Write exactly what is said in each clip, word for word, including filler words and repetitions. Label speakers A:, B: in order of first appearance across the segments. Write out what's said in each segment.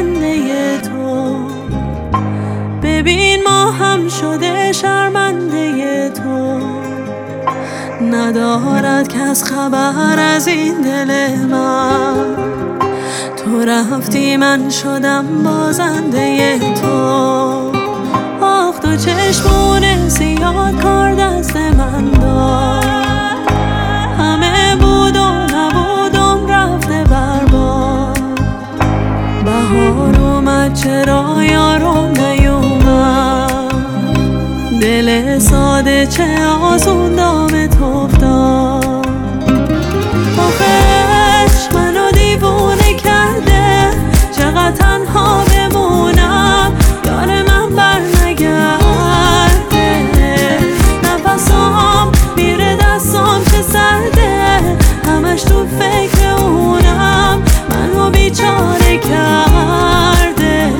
A: بنده تو. ببین ما هم شده شرمنده تو. ندارد کس خبر از این دل من. تو رفتی من شدم بازنده تو. آخ تو چشمون سیاه کار دست من داد. همه بود و نبودم رفته برباد. بهار اومد چرا یارم نیومد. دل ساده چه آسون دامت افتاد. آخش منو دیوونه کرده. چقدر تنها بمونم یار من بر نگرده. نفسام میره دستام چه سرده. همش تو فکر اونم منو بیچاره کرده.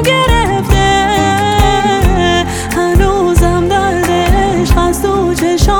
A: چشم